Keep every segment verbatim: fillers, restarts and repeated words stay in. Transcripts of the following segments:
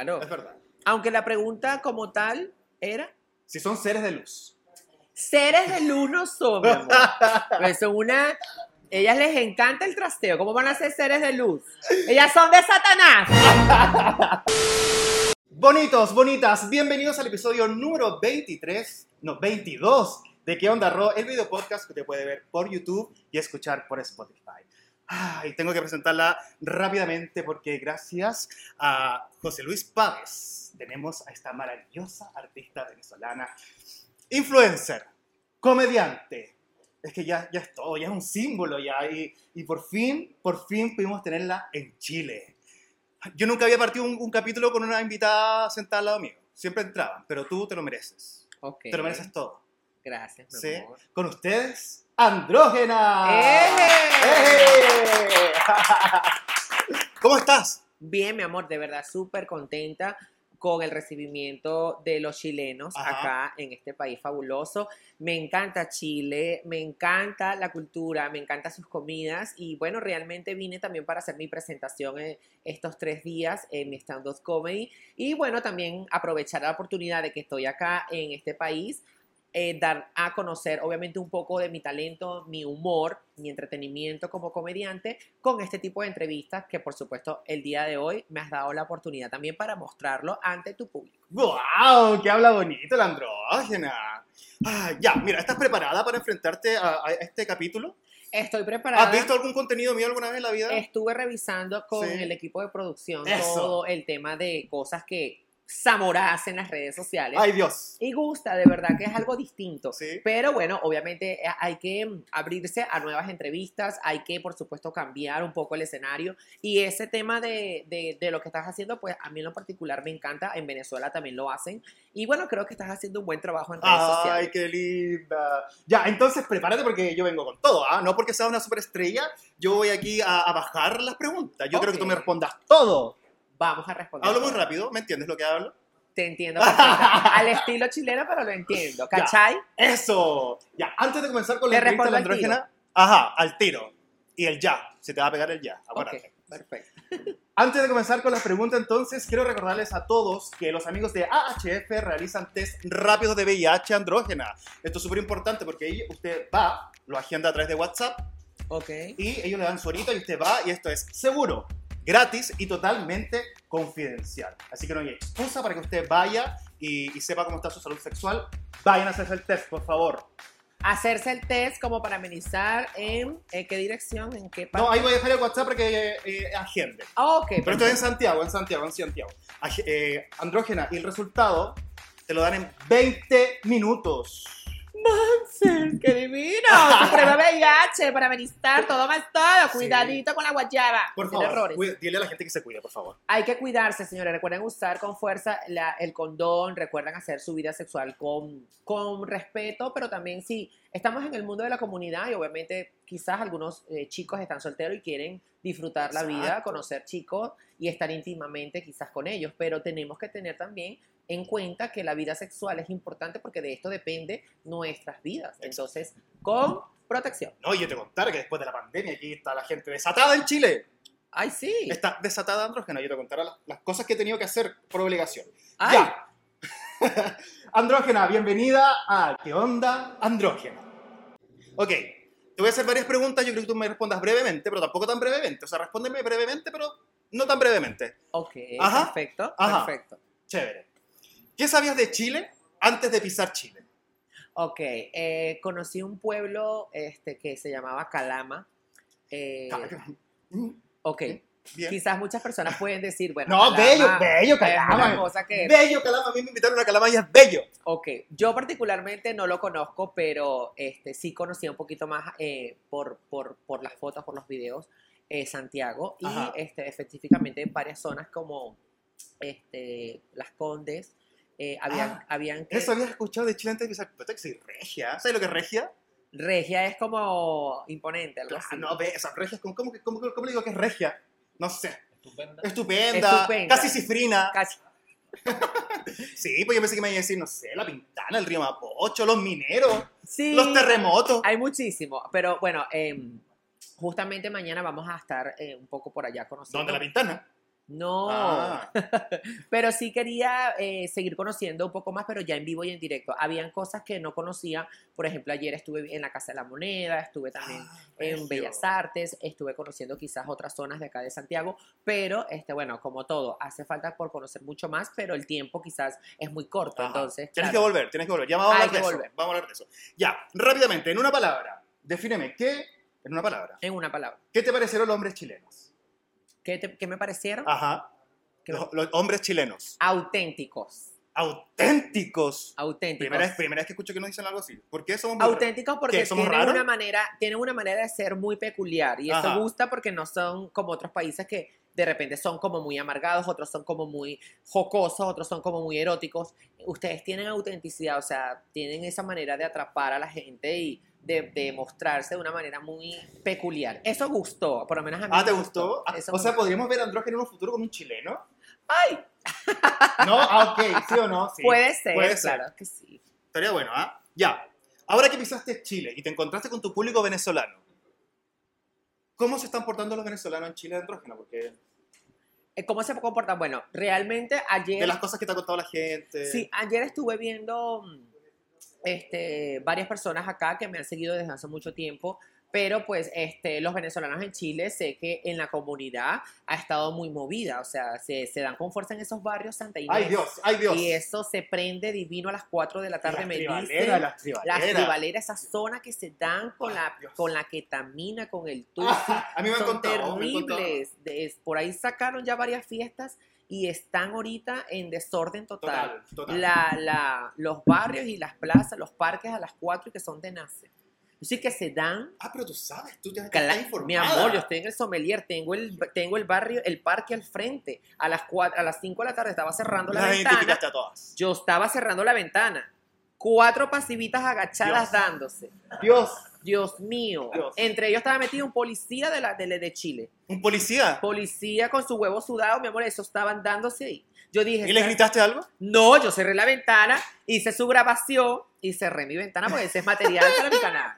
Claro. Es verdad. Aunque la pregunta como tal era... Si son seres de luz. Seres de luz no son, mi amor. Pues son una... Ellas les encanta el trasteo. ¿Cómo van a ser seres de luz? Ellas son de Satanás. Bonitos, bonitas, bienvenidos al episodio número veintitrés, no, veintidós de ¿Qué onda, Ro? El video podcast que te puede ver por YouTube y escuchar por Spotify. Ay, tengo que presentarla rápidamente porque gracias a José Luis Páez tenemos a esta maravillosa artista venezolana, influencer, comediante. Es que ya, ya es todo, ya es un símbolo ya. Y, y por fin, por fin pudimos tenerla en Chile. Yo nunca había partido un, un capítulo con una invitada sentada al lado mío. Siempre entraban, pero tú te lo mereces. Okay. Te lo mereces todo. Gracias, mi ¿Sí? amor. Con ustedes, Andrógena. ¡Eh! ¡Eh! ¿Cómo estás? Bien, mi amor, de verdad, súper contenta con el recibimiento de los chilenos Ajá. acá en este país fabuloso. Me encanta Chile, me encanta la cultura, me encantan sus comidas y bueno, realmente vine también para hacer mi presentación en estos tres días en mi stand-up comedy y bueno, también aprovechar la oportunidad de que estoy acá en este país. Eh, dar a conocer obviamente un poco de mi talento, mi humor, mi entretenimiento como comediante con este tipo de entrevistas que por supuesto el día de hoy me has dado la oportunidad también para mostrarlo ante tu público. ¡Guau! ¡Qué habla bonito la Andrógena! Ah, ya, mira, ¿estás preparada para enfrentarte a, a este capítulo? Estoy preparada. ¿Has visto algún contenido mío alguna vez en la vida? Estuve revisando con Sí. el equipo de producción Eso. todo el tema de cosas que Zamorás en las redes sociales. ¡Ay, Dios! Y gusta, de verdad que es algo distinto. Sí. Pero bueno, obviamente eh, hay que abrirse a nuevas entrevistas, hay que, por supuesto, cambiar un poco el escenario. Y ese tema de, de, de lo que estás haciendo, pues a mí en lo particular me encanta. En Venezuela también lo hacen. Y bueno, creo que estás haciendo un buen trabajo en redes ¡Ay, sociales. qué linda! Ya, entonces prepárate porque yo vengo con todo, ¿ah? No porque seas una superestrella, yo voy aquí a, a bajar las preguntas. Yo Ok. quiero que tú me respondas todo. Vamos a responder. Hablo muy todo. rápido, ¿me entiendes lo que hablo? Te entiendo perfectamente. Al estilo chileno, pero lo entiendo. ¿Cachai? ¡Eso! Ya, antes de comenzar con la Te entrevista de la respondo al Andrógena, ajá, al tiro. Y el ya, se te va a pegar el ya, Ok, acuérdate. perfecto. Antes de comenzar con las preguntas, entonces, quiero recordarles a todos que los amigos de A H F realizan test rápidos de V I H Andrógena. Esto es súper importante porque ahí usted va, lo agenda a través de WhatsApp Ok. y ellos le dan su horita y usted va y esto es seguro, gratis y totalmente confidencial. Así que no hay excusa para que usted vaya y, y sepa cómo está su salud sexual. Vayan a hacerse el test, por favor. Hacerse el test como para amenizar en eh, qué dirección, en qué parte. No, ahí voy a dejar el WhatsApp para que eh, agende. Ah, ok, Pero esto es perfecto. en Santiago, en Santiago, en Santiago. Ag- eh, Andrógena, y el resultado te lo dan en veinte minutos. Manses, ¡qué divino! Tu prueba V I H para amenizar todo más todo. Sí. Cuidadito con la guayaba. Por Sin favor, errores. cuide- dile a la gente que se cuide, por favor. Hay que cuidarse, señores. Recuerden usar con fuerza la- el condón. Recuerden hacer su vida sexual con, con respeto, pero también si estamos en el mundo de la comunidad y obviamente quizás algunos eh, chicos están solteros y quieren disfrutar la vida, Exacto. conocer chicos y estar íntimamente quizás con ellos, pero tenemos que tener también en cuenta que la vida sexual es importante porque de esto depende nuestras vidas. Entonces, con protección. No, y yo te contara que después de la pandemia aquí está la gente desatada en Chile. Ay, sí. Está desatada Andrógena. Yo te contaré las, las cosas que he tenido que hacer por obligación. Ay. Ya. Andrógena, bienvenida a ¿Qué onda, Andrógena? Ok, te voy a hacer varias preguntas. Yo creo que tú me respondas brevemente, pero tampoco tan brevemente. O sea, respóndeme brevemente, pero no tan brevemente. Ok, Ajá. perfecto, Ajá. perfecto. Chévere. ¿Qué sabías de Chile antes de pisar Chile? Ok, eh, conocí un pueblo este, que se llamaba Calama. Eh, ok, Bien. quizás muchas personas pueden decir, bueno, No, bello, bello es una Calama. cosa que... Bello Calama. A mí me invitaron a Calama y es bello. Ok, yo particularmente no lo conozco, pero este, sí conocí un poquito más eh, por, por, por las fotos, por los videos, eh, Santiago, y Ajá. este, específicamente en varias zonas como este, Las Condes, eh, habían, Ah, habían que... Eso habías escuchado de Chile antes de pisar. Pero te que regia. ¿Sabes lo que es regia? Regia es como imponente, algo Ah, así. no, ve, esa regia es como, ¿cómo, cómo, cómo le digo que es regia? No sé. Estupenda. Estupenda, Estupenda. casi cifrina. Casi. Sí, pues yo pensé que me iba a decir, no sé, la Pintana, el río Mapocho, los mineros, Sí, los terremotos. hay muchísimo, pero bueno, eh, justamente mañana vamos a estar eh, un poco por allá conociendo. ¿Dónde la Pintana? No, Ah, pero sí quería eh, seguir conociendo un poco más, pero ya en vivo y en directo. Habían cosas que no conocía, por ejemplo, ayer estuve en la Casa de la Moneda, estuve también ah, en Bellas regio. Artes, estuve conociendo quizás otras zonas de acá de Santiago, pero este, bueno, como todo, hace falta por conocer mucho más, pero el tiempo quizás es muy corto, Ajá. entonces, Tienes que claro, volver, tienes que volver. Ya vamos a hay hablar que de eso. volver Vamos a hablar de eso. Ya, rápidamente, en una palabra. Defíneme, ¿qué? En una palabra. en una palabra. ¿Qué te parecieron los hombres chilenos? ¿Qué, te- qué me parecieron? Ajá. ¿Qué me- Los, los hombres chilenos. auténticos, Auténticos. auténticos. Primera vez, primera vez que escucho que nos dicen algo así. ¿Por qué somos muy ra- Auténticos porque ¿Qué, somos tienen raros? una manera, tienen una manera de ser muy peculiar y eso Ajá. gusta porque no son como otros países que de repente son como muy amargados, otros son como muy jocosos, otros son como muy eróticos. Ustedes tienen autenticidad, o sea, tienen esa manera de atrapar a la gente y de, de mostrarse de una manera muy peculiar. Eso gustó, por lo menos a mí Ah, me ¿te gustó? Ah, Eso o me sea, gustó. ¿podríamos ver a Andrógeno en un futuro con un chileno? ¡Ay! No, ah, ok, ¿sí o no? Sí. Puede ser, Puede ser. claro que sí. Estaría bueno, ¿ah? Ya. Ahora que pisaste Chile y te encontraste con tu público venezolano, ¿cómo se están portando los venezolanos en Chile de Andrógeno? Porque Eh, ¿Cómo se comportan? Bueno, realmente de ayer... las cosas que te ha contado la gente. Sí, ayer estuve viendo mm, este, varias personas acá que me han seguido desde hace mucho tiempo, pero pues este, los venezolanos en Chile sé que en la comunidad ha estado muy movida, o sea, se, se dan con fuerza en esos barrios Santa Inés. ¡Ay, Dios! ¡Ay, Dios! Y eso se prende divino a las cuatro de la tarde, las me tribaleras, dicen. las tribaleras. Las tribaleras, esa zona que se dan con, Ay, la, Dios. con la ketamina, con el tusi, Ah, a mí me han son contado, me han contado. terribles. De- por ahí sacaron ya varias fiestas y están ahorita en desorden total. Total, total. La, la, los barrios y las plazas, los parques a las cuatro y que son tenaces. Así que se dan. Ah, pero tú sabes, tú ya Cla- estás informada. Mi amor, yo estoy en el sommelier, tengo el, tengo el barrio, el parque al frente. A las cuatro, a las cinco de la tarde estaba cerrando la Las ventana. identificaste a todas. Yo estaba cerrando la ventana. Cuatro pasivitas agachadas Dios. dándose. Dios, Dios mío. Dios. Entre ellos estaba metido un policía de, la, de, de Chile. un policía. Policía con su huevo sudado, mi amor, eso estaban dándose ahí. Yo dije, ¿Y le gritaste algo? no, yo cerré la ventana, hice su grabación y cerré mi ventana porque ese es material para mi canal.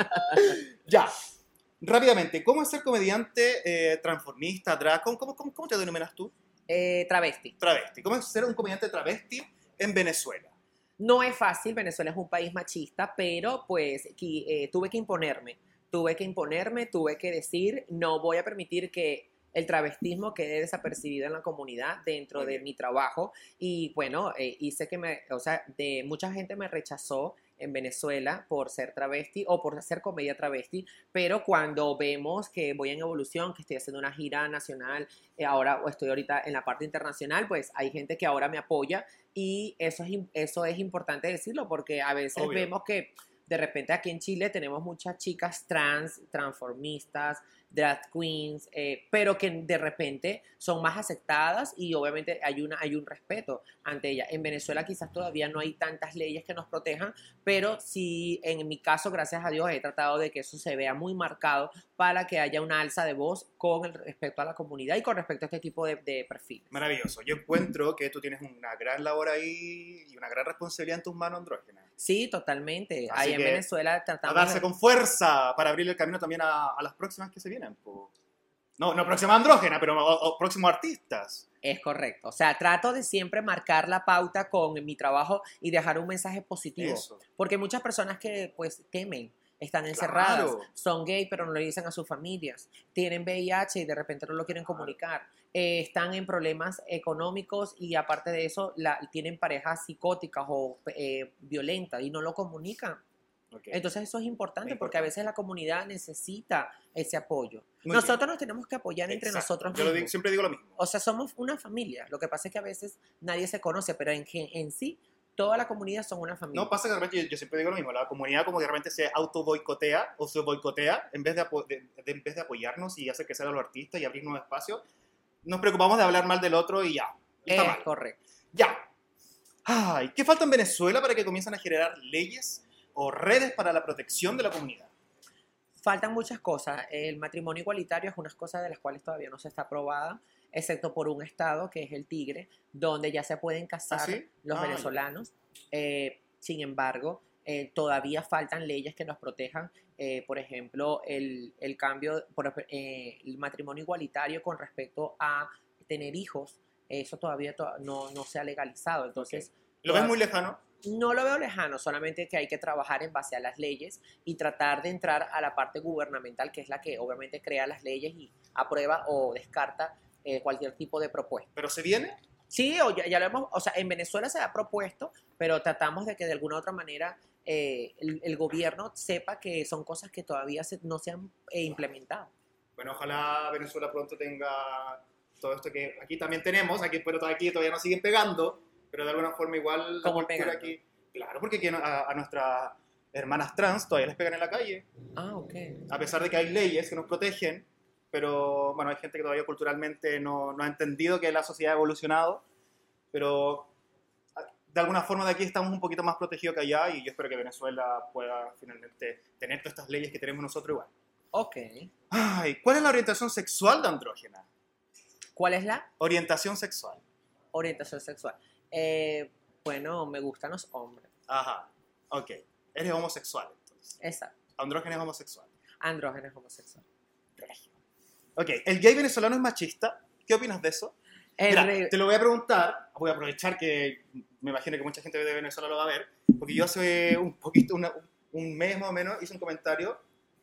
Ya. Rápidamente, ¿cómo es ser comediante eh, transformista, drag? ¿Cómo, cómo, cómo, cómo te denominas tú? Eh, travesti. Travesti. ¿Cómo es ser un comediante travesti en Venezuela? No es fácil, Venezuela es un país machista, pero pues qui- eh, tuve que imponerme, tuve que imponerme, tuve que decir, no voy a permitir que el travestismo quede desapercibido en la comunidad dentro Muy de bien. mi trabajo y bueno, eh, hice que me, o sea, de mucha gente me rechazó en Venezuela por ser travesti o por hacer comedia travesti, pero cuando vemos que voy en evolución, que estoy haciendo una gira nacional, eh, ahora o estoy ahorita en la parte internacional, pues hay gente que ahora me apoya y eso es, im- eso es importante decirlo porque a veces Obvio. vemos que de repente aquí en Chile tenemos muchas chicas trans, transformistas, drag queens, eh, pero que de repente son más aceptadas y obviamente hay, una, hay un respeto ante ellas. En Venezuela quizás todavía no hay tantas leyes que nos protejan, pero sí, en mi caso, gracias a Dios, he tratado de que eso se vea muy marcado para que haya una alza de voz con el respecto a la comunidad y con respecto a este tipo de, de perfiles. Maravilloso. Yo encuentro que tú tienes una gran labor ahí y una gran responsabilidad en tus manos, Andrógena. Sí, totalmente. Así Ahí en que, Venezuela A tratamos darse de... con fuerza para abrir el camino también a, a las próximas que se vienen. Po. No, no próxima andrógena, pero o, o próximos artistas. Es correcto. O sea, trato de siempre marcar la pauta con mi trabajo y dejar un mensaje positivo. Eso. Porque muchas personas que pues temen, están encerradas, Claro. son gay pero no lo dicen a sus familias, tienen V I H y de repente no lo quieren comunicar, eh, están en problemas económicos y aparte de eso la, tienen parejas psicóticas o eh, violentas y no lo comunican. Okay. Entonces eso es importante Es porque a importante. veces la comunidad necesita ese apoyo. Muy Nosotros bien. nos tenemos que apoyar entre Exacto. nosotros Yo lo mismos. digo- siempre digo lo mismo. O sea, somos una familia. Lo que pasa es que a veces nadie se conoce, pero en, gen- en sí, toda la comunidad son una familia. No, pasa que de repente yo, yo siempre digo lo mismo, la comunidad como que de repente se auto boicotea o se boicotea en vez de, apo- de- de- en vez de apoyarnos y hacer crecer a los artistas y abrir nuevos espacios, nos preocupamos de hablar mal del otro y ya. Y está Es mal. correcto. Ya. Ay, ¿qué falta en Venezuela para que comiencen a generar leyes o redes para la protección de la comunidad? Faltan muchas cosas. El matrimonio igualitario es una cosa de las cuales todavía no se está aprobada, excepto por un estado que es el Tigre, donde ya se pueden casar ¿Ah, sí? los Ah, venezolanos. Eh, sin embargo, eh, todavía faltan leyes que nos protejan. Eh, por ejemplo, el, el cambio, por, eh, el matrimonio igualitario con respecto a tener hijos, eso todavía to no, no se ha legalizado. Entonces, okay. ¿Lo ves muy lejano? No lo veo lejano, solamente que hay que trabajar en base a las leyes y tratar de entrar a la parte gubernamental, que es la que obviamente crea las leyes y aprueba o descarta eh, cualquier tipo de propuesta. ¿Pero se viene? Sí, o ya, ya lo hemos, o sea, en Venezuela se ha propuesto, pero tratamos de que de alguna u otra manera eh, el, el gobierno sepa que son cosas que todavía se, no se han eh, implementado. Bueno, ojalá Venezuela pronto tenga todo esto que aquí también tenemos, aquí, pero aquí todavía nos siguen pegando, pero de alguna forma igual la cultura pegando? Aquí, claro, porque aquí a, a nuestras hermanas trans todavía les pegan en la calle. Ah, ok. A pesar de que hay leyes que nos protegen, pero bueno, hay gente que todavía culturalmente no, no ha entendido que la sociedad ha evolucionado, pero de alguna forma de aquí estamos un poquito más protegidos que allá y yo espero que Venezuela pueda finalmente tener todas estas leyes que tenemos nosotros igual. Ok. Ay, ¿cuál es la orientación sexual de Andrógena? ¿Cuál es la? Orientación sexual. Orientación sexual. Eh, bueno, me gustan los hombres. Ajá, ok. Eres homosexual, entonces. Exacto. Andrógena es homosexual. Andrógena es homosexual. Regio. Ok, ¿el gay venezolano es machista? ¿Qué opinas de eso? Mira, re... te lo voy a preguntar, voy a aprovechar que me imagino que mucha gente de Venezuela lo va a ver, porque yo hace un poquito, una, un mes más o menos, hice un comentario,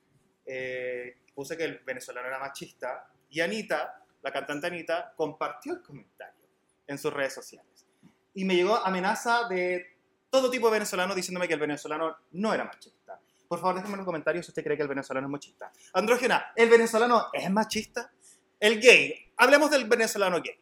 eh, puse que el venezolano era machista, y Anita, la cantante Anita, compartió el comentario en sus redes sociales. Y me llegó amenaza de todo tipo de venezolanos diciéndome que el venezolano no era machista. Por favor, déjenme en los comentarios si usted cree que el venezolano es machista. Andrógena, ¿el venezolano es machista? El gay, hablemos del venezolano gay.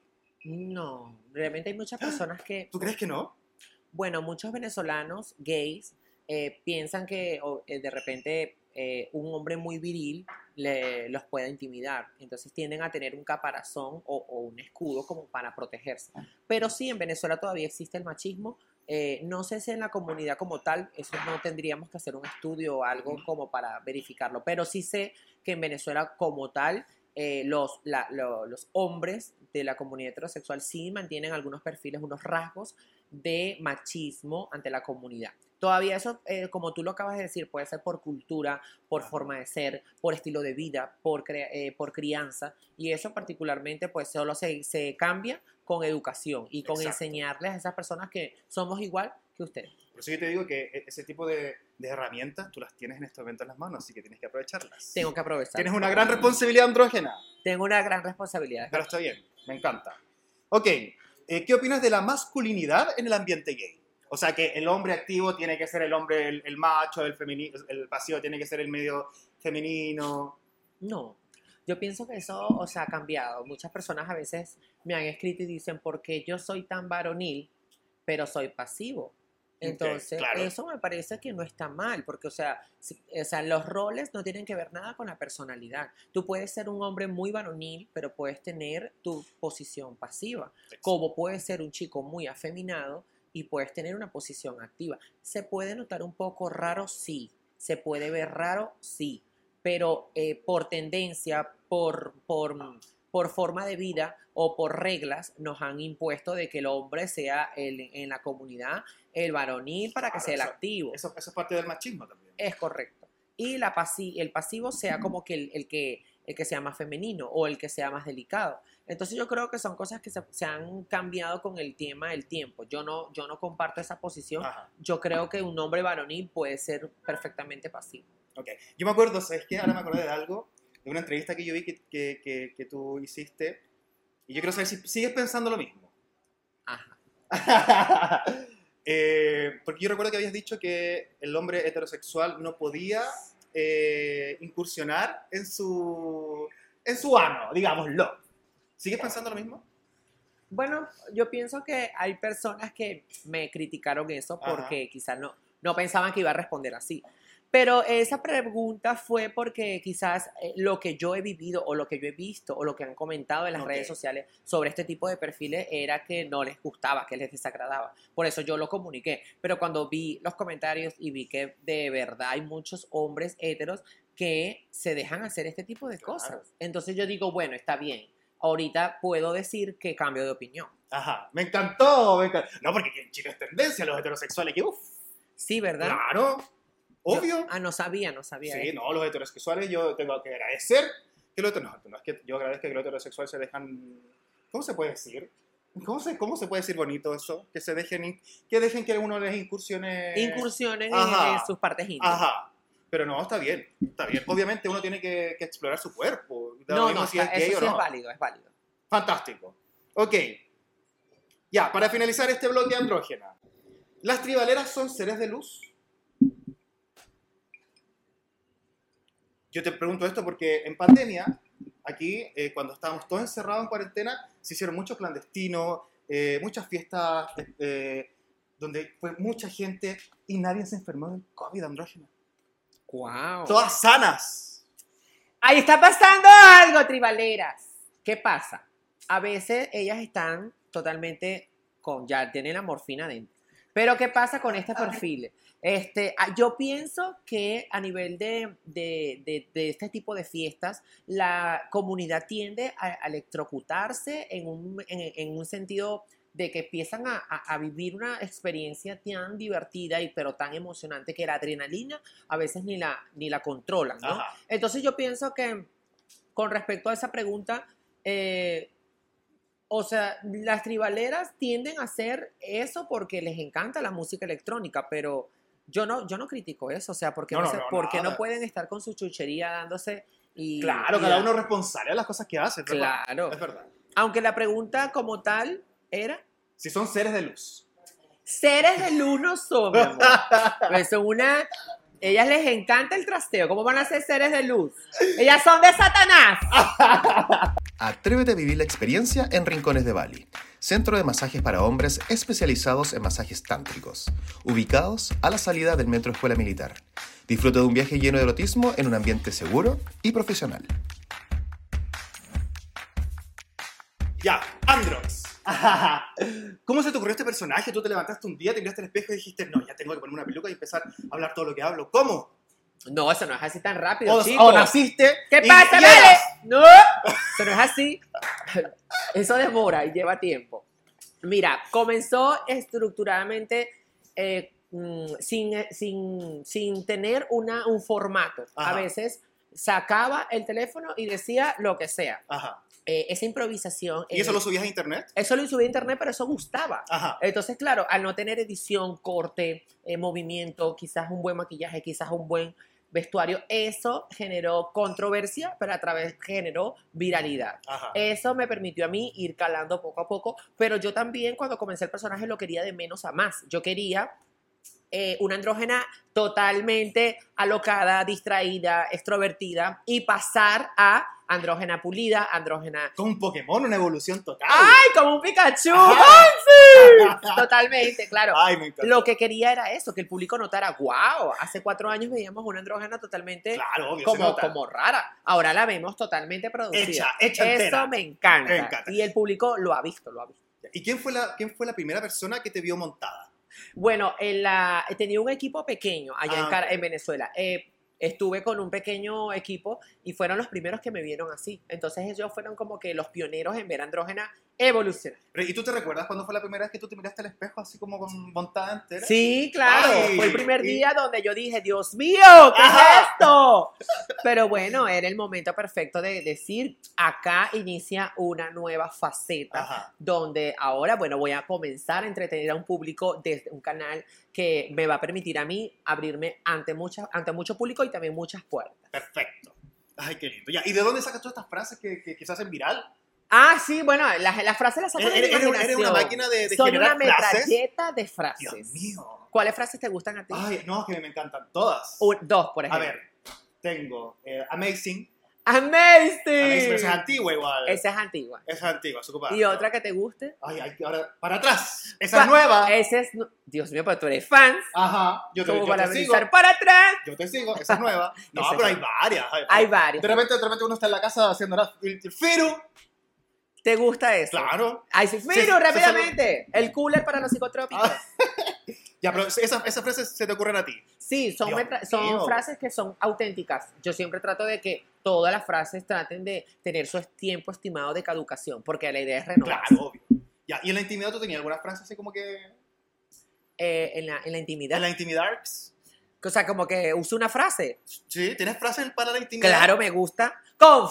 No, realmente hay muchas personas que... ¿Tú crees que no? Bueno, muchos venezolanos gays eh, piensan que o, eh, de repente eh, un hombre muy viril le, los pueda intimidar. Entonces tienden a tener un caparazón o, o un escudo como para protegerse. Pero sí, en Venezuela todavía existe el machismo. Eh, no sé si en la comunidad como tal, eso no tendríamos que hacer un estudio o algo como para verificarlo. Pero sí sé que en Venezuela como tal... Eh, los, la, lo, los hombres de la comunidad heterosexual sí mantienen algunos perfiles, unos rasgos de machismo ante la comunidad. Todavía eso, eh, como tú lo acabas de decir, puede ser por cultura, por forma de ser, por estilo de vida, por, eh, por crianza, y eso particularmente pues solo se, se cambia con educación y con Exacto. enseñarles a esas personas que somos igual que ustedes. Por eso yo te digo que ese tipo de, de herramientas tú las tienes en este momento en las manos, así que tienes que aprovecharlas. Tengo que aprovechar. Tienes una gran responsabilidad andrógena. Tengo una gran responsabilidad. Pero está bien, me encanta. Ok, eh, ¿qué opinas de la masculinidad en el ambiente gay? O sea, que el hombre activo tiene que ser el hombre, el, el macho, el, femenino, el pasivo tiene que ser el medio femenino. No, yo pienso que eso, o sea, ha cambiado. Muchas personas a veces me han escrito y dicen, ¿por qué yo soy tan varonil, pero soy pasivo? Entonces, okay, claro. Eso me parece que no está mal, porque, o sea, si, o sea, los roles no tienen que ver nada con la personalidad. Tú puedes ser un hombre muy varonil, pero puedes tener tu posición pasiva, sí. Como puedes ser un chico muy afeminado y puedes tener una posición activa. ¿Se puede notar un poco raro? Sí. ¿Se puede ver raro? Sí. Pero eh, por tendencia, por... por por forma de vida o por reglas nos han impuesto de que el hombre sea el, en la comunidad el varonil para que claro, sea el eso, activo. Eso, eso es parte del machismo también. Es correcto. Y la pasi, el pasivo sea como que el, el que el que sea más femenino o el que sea más delicado. Entonces yo creo que son cosas que se, se han cambiado con el tema del tiempo. Yo no, yo no comparto esa posición. Ajá. Yo creo que un hombre varonil puede ser perfectamente pasivo. Ok. Yo me acuerdo, ¿sabes qué? Ahora me acordé de algo. De una entrevista que yo vi que, que, que, que tú hiciste, y yo quiero saber si sigues pensando lo mismo. Ajá. eh, porque yo recuerdo que habías dicho que el hombre heterosexual no podía eh, incursionar en su, en su ano, digámoslo. ¿Sigues pensando lo mismo? Bueno, yo pienso que hay personas que me criticaron eso porque Ajá. quizás no, no pensaban que iba a responder así. Pero esa pregunta fue porque quizás lo que yo he vivido o lo que yo he visto o lo que han comentado en las okay. redes sociales sobre este tipo de perfiles era que no les gustaba, que les desagradaba. Por eso yo lo comuniqué. Pero cuando vi los comentarios y vi que de verdad hay muchos hombres héteros que se dejan hacer este tipo de claro. cosas. Entonces yo digo, bueno, está bien. Ahorita puedo decir que cambio de opinión. Ajá, me encantó. Me encantó. No, porque en Chile es tendencia los heterosexuales que uff. Sí, ¿verdad? Claro. Obvio. Yo, ah, no sabía, no sabía. Sí, eso. no, los heterosexuales yo tengo que agradecer que los no, no es que yo agradezco que los heterosexuales se dejan ¿cómo se puede decir? ¿Cómo se, ¿Cómo se puede decir bonito eso? Que se dejen, in- que dejen que uno les incursione... Incursiones en, Ajá. en sus partes íntimas. Ajá. Pero no, está bien, está bien. Obviamente uno tiene que, que explorar su cuerpo. Da lo No, mismo no, si es está- gay eso o sí no. es válido, es válido. Fantástico. Ok. Ya, para finalizar este bloque andrógena. ¿Las tribaleras son seres de luz? Yo te pregunto esto porque en pandemia, aquí, eh, cuando estábamos todos encerrados en cuarentena, se hicieron muchos clandestinos, eh, muchas fiestas, eh, eh, donde fue mucha gente y nadie se enfermó del COVID andrógeno. Wow. Todas sanas. Ahí está pasando algo, tribaleras. ¿Qué pasa? A veces ellas están totalmente con, ya tienen la morfina dentro. Pero ¿qué pasa con este perfil? Este, ah, yo pienso que a nivel de, de, de, de este tipo de fiestas, la comunidad tiende a, a electrocutarse en un, en, en un sentido de que empiezan a, a, a vivir una experiencia tan divertida y pero tan emocionante que la adrenalina a veces ni la, ni la controlan, ¿no? Ajá. Entonces yo pienso que con respecto a esa pregunta, eh, o sea, las tribaleras tienden a hacer eso porque les encanta la música electrónica, pero yo no, yo no critico eso, o sea, porque No, no, no, sé, no, ¿por qué no nada. pueden estar con su chuchería dándose y Claro, y cada da- uno es responsable de las cosas que hace. Es verdad. Claro. Es verdad. Aunque la pregunta como tal era Si son seres de luz. seres de luz no son, mi amor. Pues son una, ellas les encanta el trasteo. ¿Cómo van a ser seres de luz? Ellas son de Satanás. Atrévete a vivir la experiencia en Rincones de Bali, centro de masajes para hombres especializados en masajes tántricos, ubicados a la salida del Metro Escuela Militar. Disfruta de un viaje lleno de erotismo en un ambiente seguro y profesional. Ya, Androx. ¿Cómo se te ocurrió este personaje? Tú te levantaste un día, te miraste al espejo y dijiste, no, ya tengo que ponerme una peluca y empezar a hablar todo lo que hablo. ¿Cómo? No, eso no es así tan rápido, O, chicos. o naciste. ¿Qué y- pasa, y vale? eras. No, eso no es así. Eso demora y lleva tiempo. Mira, comenzó estructuradamente eh, mm, sin, eh, sin, sin tener una, un formato. Ajá. A veces sacaba el teléfono y decía lo que sea. Ajá. Eh, esa improvisación. ¿Y eso eh, lo subías a internet? Eso lo subí a internet, pero eso gustaba. Ajá. Entonces, claro, al no tener edición, corte, eh, movimiento, quizás un buen maquillaje, quizás un buen vestuario, eso generó controversia, pero a través generó viralidad. Ajá. Eso me permitió a mí ir calando poco a poco, pero yo también cuando comencé el personaje lo quería de menos a más. Yo quería eh, una andrógena totalmente alocada, distraída, extrovertida y pasar a andrógena pulida, andrógena... Como un Pokémon, una evolución total. ¡Ay, como un Pikachu! Ajá. ¡Ay, sí! Totalmente, claro. Ay, me encanta. Lo que quería era eso, que el público notara, wow, hace cuatro años veíamos una andrógena totalmente Claro, obvio, se como, nota. como rara. Ahora la vemos totalmente producida. Hecha, hecha Eso entera. me encanta. Me encanta. Y el público lo ha visto, lo ha visto. ¿Y quién fue la, quién fue la primera persona que te vio montada? Bueno, en la, tenía un equipo pequeño allá en, Ah, Cara- ok. en Venezuela. Eh, estuve con un pequeño equipo y fueron los primeros que me vieron así. Entonces ellos fueron como que los pioneros en ver andrógena evolucionar. Pero, ¿y tú te recuerdas cuándo fue la primera vez que tú te miraste al espejo así como con montada entera? Sí, claro. Ay, Fue el primer y- día donde yo dije, Dios mío, ¿qué Ajá. es esto? Pero bueno, era el momento perfecto de decir, acá inicia una nueva faceta. Ajá. Donde ahora, bueno, voy a comenzar a entretener a un público desde un canal que me va a permitir a mí abrirme ante, muchas, ante mucho público y también muchas puertas. Perfecto. Ay, qué lindo. Ya, ¿y de dónde sacas todas estas frases que, que, que se hacen viral? Ah, sí, bueno, las, las frases las saco de mi Eres, eres- eres imaginación. una máquina de, de Soy generar una frases. metralleta de frases. Dios mío. ¿Cuáles frases te gustan a ti? Ay, no, que me encantan todas. Un- dos, por A ejemplo. ver, tengo eh, Amazing. Amazing. Amazing, pero esa es antigua igual. Esa es antigua. Esa es antigua, su compadre. ¿Y otra que te guste? Ay, ay, que ahora, para atrás. Esa Pa- es nueva. Ese es... nu- Dios mío, pero tú eres fan. Ajá, yo te, Como yo para te sigo. avanzar para atrás. Yo te sigo, esa es nueva. No, Esa es pero hay nueva. varias. Hay, Hay varias. De repente, de repente uno está en la casa haciendo la- el, el firu. ¿Te gusta eso? Claro. Ay, sí, Sí, Firu, sí, rápidamente. El cooler para los psicotrópicos. Ah. Ya, pero esas, esas frases se te ocurren a ti. Sí, son, Dios metra- son mío. frases que son auténticas. Yo siempre trato de que todas las frases traten de tener su tiempo estimado de caducación, porque la idea es renovar. Claro, obvio. Ya, y en la intimidad tú tenías algunas frases así como que... Eh, en, la, en la intimidad. En la intimidad... O sea, como que uso una frase. Sí, ¿tienes frases para la intimidad? Claro, me gusta. ¡Con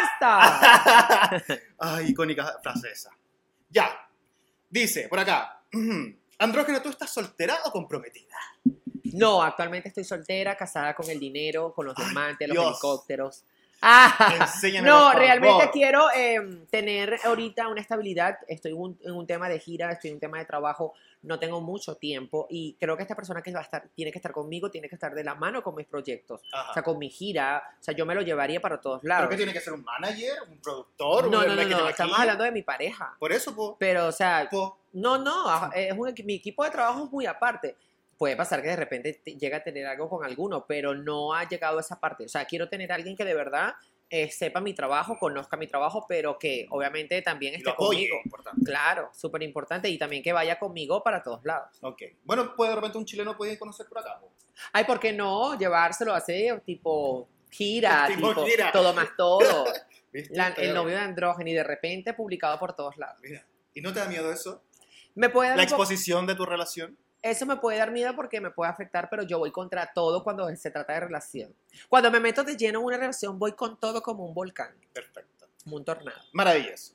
fuerza! Ay, icónica frase esa. Ya. Dice, por acá. Andrógena, ¿tú estás soltera o comprometida? No, actualmente estoy soltera, casada con el dinero, con los Ay, diamantes, los Dios. helicópteros. Ah, Enséñame, no, por favor. realmente quiero eh, tener ahorita una estabilidad. Estoy en un, en un tema de gira, estoy en un tema de trabajo. No tengo mucho tiempo y creo que esta persona que va a estar, tiene que estar conmigo, tiene que estar de la mano con mis proyectos. Ajá. O sea, con mi gira. O sea, yo me lo llevaría para todos lados. ¿Pero qué tiene que ser un manager, un productor? No, un no, no, marketing no, aquí? estamos hablando de mi pareja. Por eso, po. Pero, o sea, po. no, no, ajá, es un, equi- mi equipo de trabajo es muy aparte. Puede pasar que de repente te- llegue a tener algo con alguno, pero no ha llegado a esa parte. O sea, quiero tener a alguien que de verdad eh, sepa mi trabajo, conozca mi trabajo, pero que obviamente también Y esté lo apoye, conmigo. importante. Claro, súper importante. Y también que vaya conmigo para todos lados. Ok. Bueno, pues de repente un chileno puede conocer por acá, po. Ay, ¿por qué no? Llevárselo así, tipo gira, Tipo tipo, gira. todo más todo. ¿Viste? La- Está el bien. novio de Andrógeno y de repente publicado por todos lados. Mira. ¿Y no te da miedo eso? Me puede dar ¿La un poco- exposición de tu relación? Eso me puede dar miedo porque me puede afectar, pero yo voy contra todo cuando se trata de relación. Cuando me meto de lleno en una relación, voy con todo como un volcán, Perfecto. como un tornado. Maravilloso.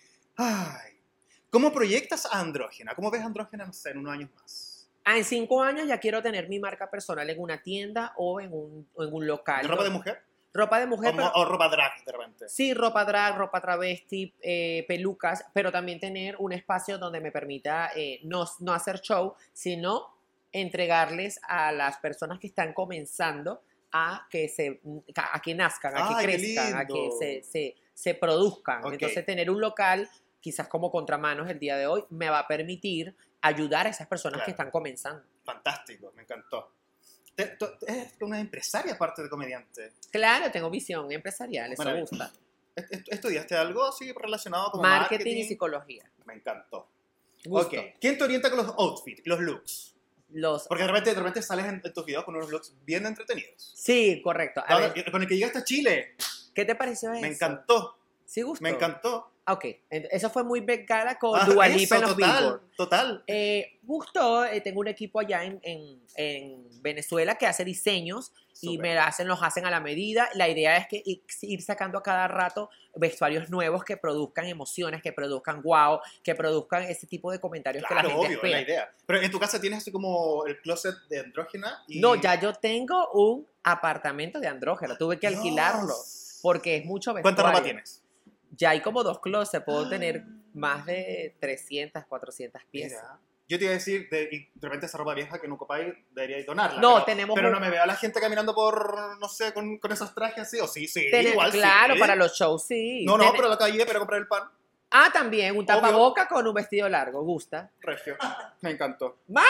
Ay. ¿Cómo proyectas a Andrógena? ¿Cómo ves a Andrógena, no sé, en unos años más? Ah, en cinco años ya quiero tener mi marca personal en una tienda o en un, o en un local. ¿De ropa de mujer? Ropa de mujer, o, pero- o ropa drag, de repente. sí, ropa drag, ropa travesti, eh, pelucas, pero también tener un espacio donde me permita eh, no, no hacer show, sino entregarles a las personas que están comenzando a que se a que nazcan, a que Ay, qué crezcan, a que lindo. se, se, se produzcan. Ok. Entonces, tener un local, quizás como Contramanos el día de hoy, me va a permitir ayudar a esas personas Claro. que están comenzando. Fantástico, me encantó. Te- tú- Eres una empresaria aparte de comediante. Claro, tengo visión empresarial, eso me Maravilloso. gusta. ¿Est- est- ¿Estudiaste algo así relacionado con Marketing, marketing? y psicología. Me encantó. Gusto. Ok. ¿Quién te orienta con los outfits, los looks? Los... Porque de repente, de repente sales en, en tus videos con unos looks bien entretenidos. Sí, correcto. A Ahora, ver, con el que llegaste a Chile, ¿qué te pareció eso? me encantó, ¿Sí gustó? me encantó. Ok, ent- eso fue muy becada con Ah, Dua eso, Lipa en los total, Billboard. total. Eh, gustó, eh, tengo un equipo allá en, en- en Venezuela que hace diseños y Súper. me hacen, los hacen a la medida. La idea es que i- ir sacando a cada rato vestuarios nuevos que produzcan emociones, que produzcan wow, que produzcan ese tipo de comentarios que la Claro, gente obvio, es la espera. idea. Pero en tu casa tienes así como el closet de Andrógena. Y... No, ya yo tengo un apartamento de andrógeno, tuve que Dios. alquilarlo porque es mucho vestuario. ¿Cuánta ropa tienes? Ya hay como dos closets, puedo tener más de trescientas, cuatrocientas piezas. Mira, yo te iba a decir, de, y de repente esa ropa vieja que no ocupáis, deberíais donarla. No, pero, tenemos Pero un- no me veo a la gente caminando por, no sé, con, con esos trajes así, o sí, sí, Tener- igual claro, sí. para los shows, sí. No, no, Tener- pero a la calle para comprar el pan. Ah, también, un tapaboca con un vestido largo, gusta. Regio. Me encantó. ¡Más!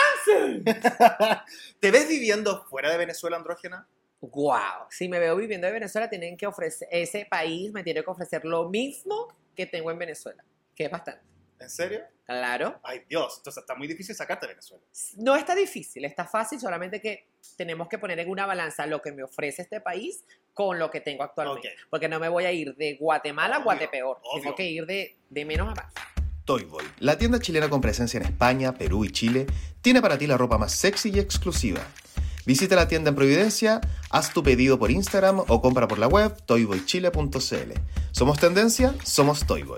¿Te ves viviendo fuera de Venezuela, Andrógena? Wow, si me veo viviendo en Venezuela, tienen que ofrecer, ese país me tiene que ofrecer lo mismo que tengo en Venezuela, que es bastante. ¿En serio? Claro. Ay, Dios, entonces está muy difícil sacarte de Venezuela. No está difícil, está fácil, solamente que tenemos que poner en una balanza lo que me ofrece este país con lo que tengo actualmente. Ok. Porque no me voy a ir de Guatemala a Obvio, Guatepeor. obvio. Tengo que ir de, de menos a más. Toyboy, la tienda chilena con presencia en España, Perú y Chile, tiene para ti la ropa más sexy y exclusiva. Visita la tienda en Providencia, haz tu pedido por Instagram o compra por la web toyboy chile punto c l. Somos tendencia, somos Toyboy.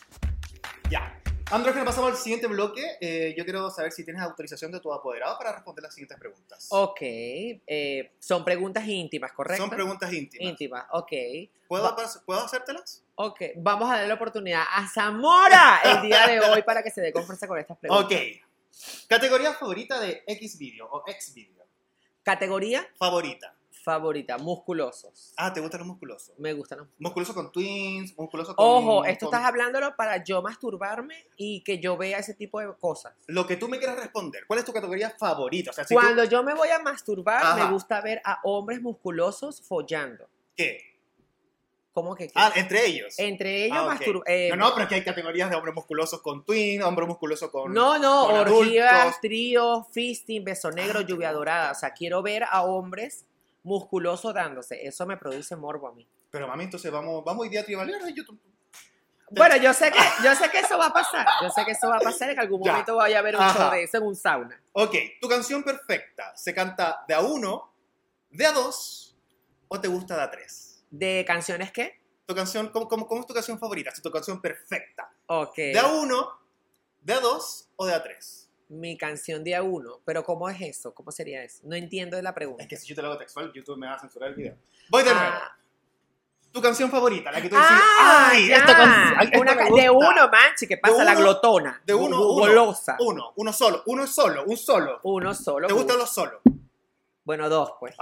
Ya. Andrógena, pasamos al siguiente bloque. Eh, yo quiero saber si tienes autorización de tu apoderado para responder las siguientes preguntas. Ok, eh, son preguntas íntimas, ¿correcto? Son preguntas íntimas. Íntimas, ok. ¿Puedo, Va- pas- ¿Puedo hacértelas? Ok, vamos a darle la oportunidad a Zamora el día de hoy para que se dé con fuerza con estas preguntas. Ok. Categoría favorita de X video o X video. Categoría Favorita. favorita, musculosos. Ah, ¿te gustan los musculosos? Me gustan los Musculoso con twins, musculoso con... Ojo, esto con- estás hablándolo para yo masturbarme y que yo vea ese tipo de cosas. Lo que tú me quieras responder. ¿Cuál es tu categoría favorita? O sea, si Cuando tú... yo me voy a masturbar, Ajá. me gusta ver a hombres musculosos follando. ¿Qué? ¿Cómo que qué? Ah, entre ellos. Entre ellos Ah, ok. mastur- eh, No, no, pero es que hay categorías de hombres musculosos con twin, hombres musculosos con... No, no, con orgías, adultos. tríos, fisting, beso negro, Ah, lluvia dorada. O sea, quiero ver a hombres musculosos dándose. Eso me produce morbo a mí. Pero mami, entonces vamos, vamos hoy día a tribalear en YouTube. Bueno, yo sé que, yo sé que eso va a pasar. Yo sé que eso va a pasar. En algún Ya. momento vaya a haber un Ajá. show de eso en un sauna. Ok, tu canción perfecta se canta de a uno ¿De a dos o te gusta de a tres? ¿De canciones qué? Tu canción, ¿cómo, cómo, cómo es tu canción favorita? Es tu canción perfecta. Ok. ¿De a uno, de a dos o de a tres? Mi canción de a uno. Pero ¿cómo es eso? ¿Cómo sería eso? No entiendo de la pregunta. Es que si yo te lo hago textual, YouTube me va a censurar el video. Voy de Ah. nuevo. Tu canción favorita, la que tú dices, Ah, ¡ay, ya. esta canción! esta Una me ca- gusta". de uno, manchi, ¿qué pasa? De La uno, glotona. De uno, gu- uno. Golosa. Uno, uno solo, uno solo, un solo. Uno solo. ¿Te gu- gustan los solos? Bueno, dos, pues.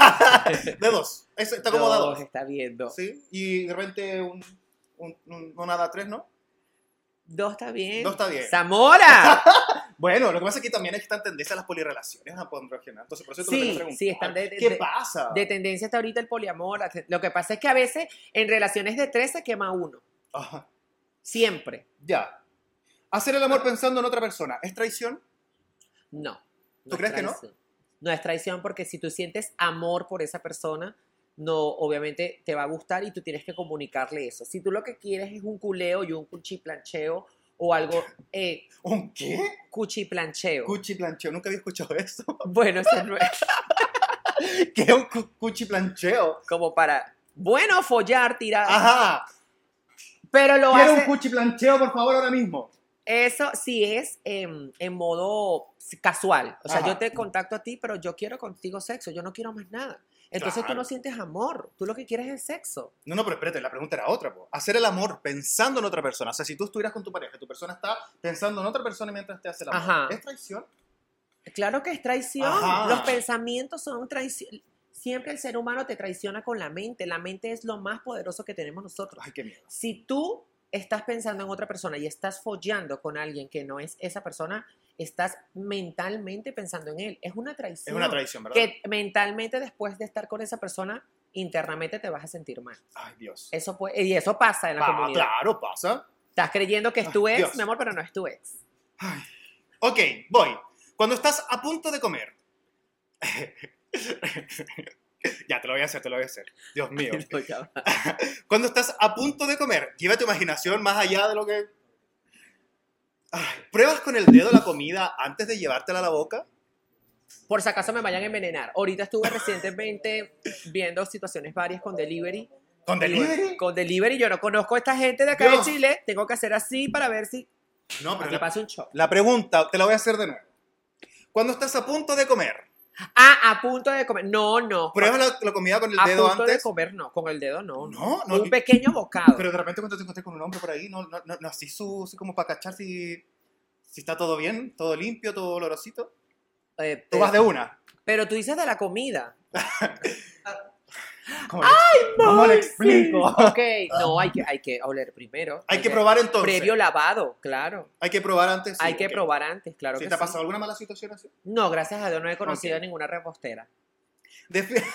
De dos. Eso está como de a Dos, dos. está viendo. ¿Sí? Y de repente un, un, un, una de a tres, ¿no? Dos está bien. Dos está bien. ¡Zamora! Bueno, lo que pasa es que también es que están tendencias a las polirrelaciones apondrógenas. Entonces, por eso te lo Sí, quería preguntar. sí, están de- de- ¿Qué de- pasa? De tendencia está ahorita el poliamor. Lo que pasa es que a veces en relaciones de tres se quema uno. Ajá. Siempre. Ya. Hacer el amor pensando en otra persona, ¿es traición? No. ¿Tú es crees que no? traición. No es traición porque si tú sientes amor por esa persona, no, obviamente te va a gustar y tú tienes que comunicarle eso. Si tú lo que quieres es un culeo y un cuchiplancheo o algo, eh, ¿Un qué? cuchiplancheo. Cuchi plancheo. Nunca había escuchado eso. Bueno, eso no es ¿Qué es un cu- cuchi plancheo? como para, bueno, follar, tirar. Ajá. Pero lo Quiero un hace, cuchi plancheo, por favor, ahora mismo. eso sí es en, en modo casual. O sea, Ajá. yo te contacto a ti, pero yo quiero contigo sexo, yo no quiero más nada. Entonces Claro. tú no sientes amor, tú lo que quieres es sexo. No, no, pero espérate, la pregunta era otra, po. Hacer el amor pensando en otra persona. O sea, si tú estuvieras con tu pareja, tu persona está pensando en otra persona mientras te hace el amor. Ajá. ¿Es traición? Claro que es traición. Ajá. Los pensamientos son traición. Siempre el ser humano te traiciona con la mente. La mente es lo más poderoso que tenemos nosotros. Ay, qué miedo. Si tú estás pensando en otra persona y estás follando con alguien que no es esa persona, estás mentalmente pensando en él. Es una Es traición. una traición, ¿verdad? Que mentalmente después de estar con esa persona, internamente te vas a sentir mal. Ay, Dios. Eso puede, y eso pasa en la Ah, comunidad. claro, pasa. Estás creyendo que es Ay, tu ex, Dios. mi amor, pero no es tu ex. Ay. Ok, voy. Cuando estás a punto de comer. Ya, te lo voy a hacer, te lo voy a hacer. Dios mío. No, ya va. Cuando estás a punto de comer, lleva tu imaginación más allá de lo que... Ay, ¿pruebas con el dedo la comida antes de llevártela a la boca? Por si acaso me vayan a envenenar. Ahorita estuve recientemente viendo situaciones varias con delivery. ¿Con Y delivery? bueno, con delivery. Yo no conozco a esta gente de acá Dios. de Chile. Tengo que hacer así para ver si No, pero aquí la, pasa un shock. la pregunta, te la voy a hacer de nuevo. Cuando estás a punto de comer, Ah, a punto de comer. No, no. ¿pruebas la, la comida con el a dedo punto de antes? comer, no. Con el dedo, no. No, no. Un pequeño bocado. Pero de repente cuando te encontré con un hombre por ahí, no, no, no, no así, su, así como para cachar si, si está todo bien, todo limpio, todo olorosito. Eh, Tú vas de una. Pero tú dices de la comida. ¿Cómo, le, ¿cómo le explico? Ok, no, hay que, hay que oler primero. Hay que probar entonces. Previo lavado, claro. Hay que probar antes. sí, hay que ok. probar antes, claro ¿Sí que te ha sí. pasado alguna mala situación así? No, gracias a Dios no he conocido Ok. a ninguna repostera. Defi-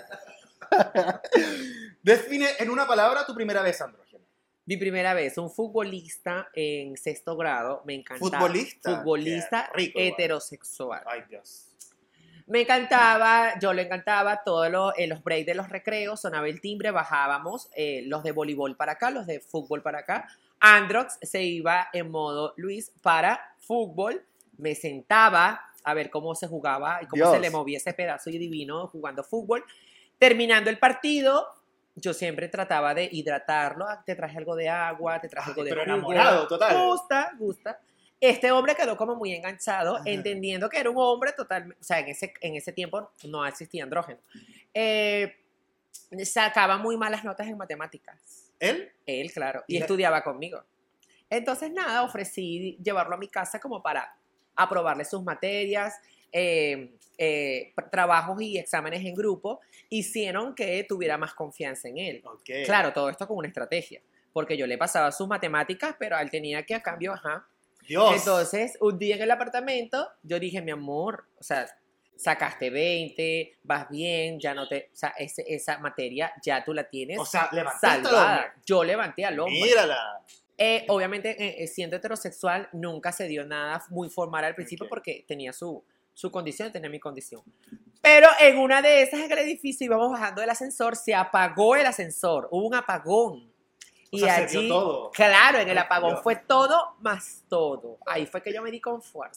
Define en una palabra tu primera vez andrógena. Mi primera vez, un futbolista en sexto grado, me encantaba. ¿Futbolista? Futbolista Qué rico, igual. heterosexual. Ay, Dios. Me encantaba, yo le encantaba todos los, en los breaks de los recreos, sonaba el timbre, bajábamos, eh, los de voleibol para acá, los de fútbol para acá. Androx se iba en modo Luis para fútbol, me sentaba a ver cómo se jugaba y cómo Dios. se le movía ese pedazo divino jugando fútbol. Terminando el partido, yo siempre trataba de hidratarlo, ah, te traje algo de agua, te traje Ay, algo de pero jugo. enamorado, total. Gusta, gusta. Este hombre quedó como muy enganchado, Ajá. entendiendo que era un hombre totalmente, o sea, en ese, en ese tiempo no existía andrógeno. Eh, sacaba muy malas notas en matemáticas. ¿Él? Él, claro, y Y la- estudiaba conmigo. Entonces, nada, ofrecí llevarlo a mi casa como para aprobarle sus materias, eh, eh, trabajos y exámenes en grupo, hicieron que tuviera más confianza en él. Ok. Claro, todo esto con una estrategia, porque yo le pasaba sus matemáticas, pero él tenía que a cambio, ajá. Dios. Entonces, un día en el apartamento, yo dije, mi amor, o sea, sacaste veinte, vas bien, ya no te, o sea, ese- esa materia ya tú la tienes O sea, levantaste al salvada. hombre. Yo levanté al hombre. Mírala. Eh, obviamente, eh, eh, siendo heterosexual, nunca se dio nada muy formal al principio Ok. porque tenía su, su condición y tenía mi condición. Pero en una de esas, en el edificio, íbamos bajando del ascensor, se apagó el ascensor, hubo un apagón. O Y sea, se allí, dio todo. claro, en el Ay, apagón Dios. fue todo más todo. Ahí fue que yo me di con fuerza.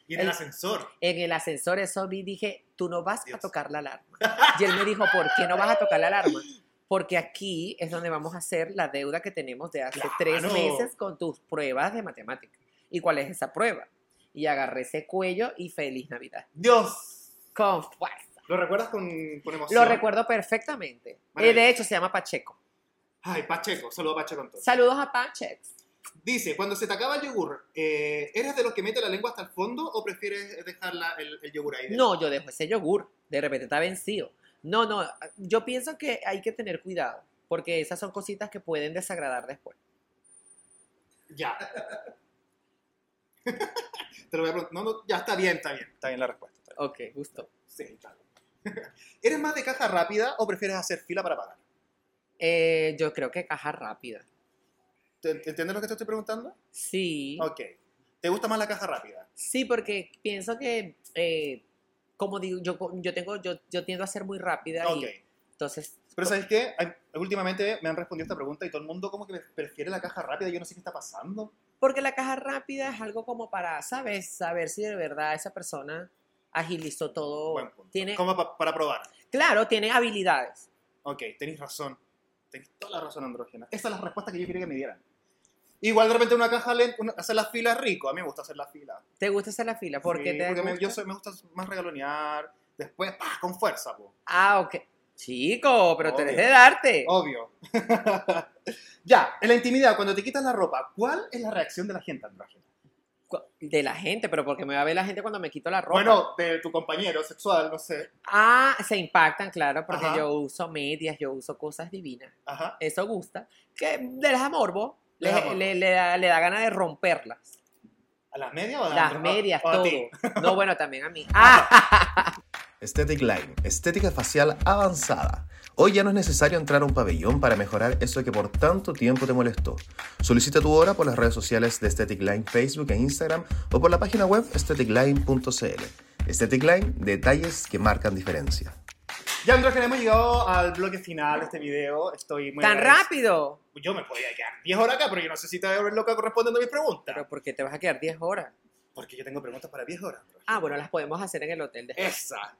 Y en el, el ascensor. En el ascensor, eso vi, dije, tú no vas Dios. a tocar la alarma. Y él me dijo, ¿por qué no vas a tocar la alarma? Porque aquí es donde vamos a hacer la deuda que tenemos de hace Claro. tres meses con tus pruebas de matemáticas. ¿Y cuál es esa prueba? Y agarré ese cuello y feliz Navidad. Dios. Con fuerza. ¿Lo recuerdas con, con emoción? Lo recuerdo perfectamente. Eh, de hecho, se llama Pacheco. Ay, Pacheco. Saludos a Pacheco entonces. Saludos a Pachex. Dice, cuando se te acaba el yogur, eh, ¿eres de los que mete la lengua hasta el fondo o prefieres dejar la- el, el yogur ahí? No, yo dejo ese yogur. De repente está vencido. No, no. Yo pienso que hay que tener cuidado. Porque esas son cositas que pueden desagradar después. Ya. Te lo voy a preguntar. No, no, ya está bien, está bien. Está bien la respuesta. Está bien. Ok, gusto. Sí, está bien. ¿Eres más de caja rápida o prefieres hacer fila para pagar? Eh, yo creo que caja rápida. ¿Te- ¿Entiendes lo que te estoy preguntando? Sí. Ok. ¿Te gusta más la caja rápida? Sí, porque pienso que, eh, como digo, yo, yo, tengo, yo, yo tiendo a ser muy rápida. Ok. Y entonces, Pero ¿sabes qué? Hay- últimamente me han respondido esta pregunta y todo el mundo como que prefiere la caja rápida. Yo no sé qué está pasando. porque la caja rápida es algo como para, ¿sabes? Saber si de verdad esa persona agilizó todo. Buen punto. Tiene, Como pa- para probar. claro, tiene habilidades. Ok, tenéis razón. Tenéis toda la razón, Andrógena. Esa es la respuesta que yo quería que me dieran. Igual de repente una caja lenta, una- hacer la fila es rico. A mí me gusta hacer la fila. ¿Te gusta hacer la fila? ¿Por qué Sí, te porque me, gusta? yo soy- me gusta más regalonear. Después, ¡pah! Con fuerza, po. Ah, ok. Chico, pero tú eres Obvio. de darte. Obvio. Ya, en la intimidad, cuando te quitas la ropa, ¿cuál es la reacción de la gente, Andrógena? Cu- De la gente, pero porque me va a ver la gente cuando me quito la ropa. Bueno, de tu compañero sexual, no sé. Ah, se impactan, claro, porque Ajá. yo uso medias, yo uso cosas divinas. Ajá. Eso gusta. Que les da morbo. Les Le, da morbo. le- le da, le da ganas de romperlas. ¿A las medias o a Las Andro- medias, o a todo. ti? No, bueno, también a mí. Ah, Aesthetic Line, estética facial avanzada. Hoy ya no es necesario entrar a un pabellón para mejorar eso que por tanto tiempo te molestó. Solicita tu hora por las redes sociales de Aesthetic Line, Facebook e Instagram o por la página web aesthetic line punto c l. Aesthetic Line, detalles que marcan diferencia. Ya, Andrógena, hemos llegado al bloque final de este video. Estoy muy tan agradecido. rápido. Yo me podía quedar diez horas acá, pero yo no sé si te voy a ver loca respondiendo a mis preguntas. Pero ¿por qué te vas a quedar diez horas? Porque yo tengo preguntas para diez horas, Andrógena. Ah, bueno, las podemos hacer en el hotel después. Esa.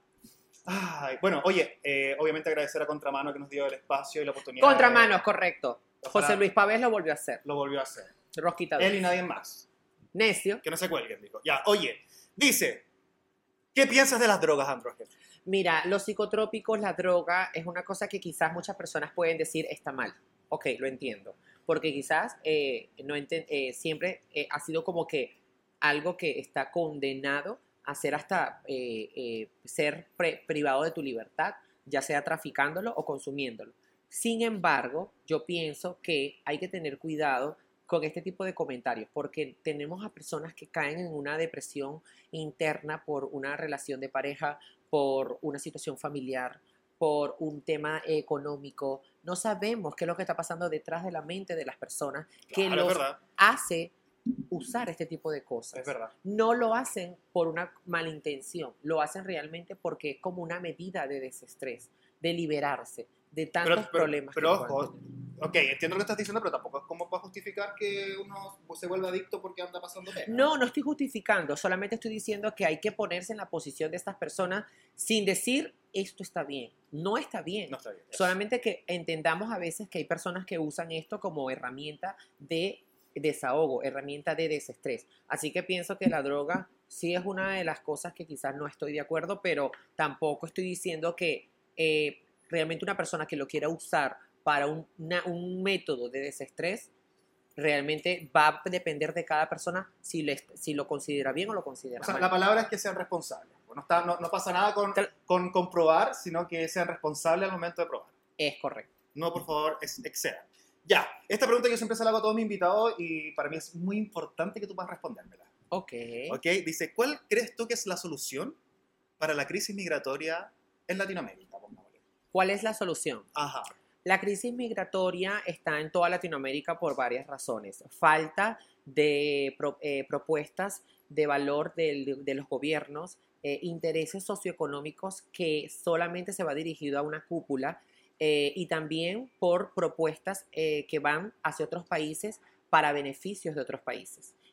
Ay, bueno, oye, eh, obviamente agradecer a Contramano que nos dio el espacio y la oportunidad. Contramanos, de- correcto. Ojalá. José Luis Pavés lo volvió a hacer. Lo volvió a hacer. Rosquita. Él y nadie más. Necio. Que no se cuelguen, dijo. Ya, oye, dice, ¿qué piensas de las drogas, Andrógena? Mira, los psicotrópicos, la droga, es una cosa que quizás muchas personas pueden decir está mal. Ok, lo entiendo. Porque quizás eh, no enten- eh, siempre eh, ha sido como que algo que está condenado a ser hasta eh, eh, ser pre- privado de tu libertad, ya sea traficándolo o consumiéndolo. Sin embargo, yo pienso que hay que tener cuidado con este tipo de comentarios, porque tenemos a personas que caen en una depresión interna por una relación de pareja, por una situación familiar, por un tema económico. No sabemos qué es lo que está pasando detrás de la mente de las personas que Claro, es los verdad, hace usar este tipo de cosas. es verdad. No lo hacen por una mala intención, lo hacen realmente porque es como una medida de desestrés, de liberarse de tantos Pero, pero, problemas. pero que ojo, puedan tener. ok, entiendo lo que estás diciendo, pero tampoco es como para justificar que uno se vuelva adicto porque anda pasando pena. No, no estoy justificando, solamente estoy diciendo que hay que ponerse en la posición de estas personas sin decir esto está bien. No está bien. No está bien. Solamente que entendamos a veces que hay personas que usan esto como herramienta de desahogo, herramienta de desestrés. Así que pienso que la droga sí es una de las cosas que quizás no estoy de acuerdo, pero tampoco estoy diciendo que eh, realmente una persona que lo quiera usar para un, una- un método de desestrés realmente va a depender de cada persona si, le, si lo considera bien o lo considera O sea, mal. la palabra es que sean responsables. No, está, no, no pasa nada con, Tal- con comprobar, sino que sean responsables al momento de probar. Es correcto. No, por favor, es, excedan. Ya, esta pregunta yo siempre se la hago a todos mis invitados y para mí es muy importante que tú puedas respondérmela. Ok. ¿Ok? Dice, ¿cuál crees tú que es la solución para la crisis migratoria en Latinoamérica? Pongámosle. ¿Cuál es la solución? Ajá. La crisis migratoria está en toda Latinoamérica por varias razones. Falta de pro- eh, propuestas de valor del- de los gobiernos, eh, intereses socioeconómicos que solamente se va dirigido a una cúpula eh, y también por propuestas eh, que van hacia otros países para beneficios de otros países.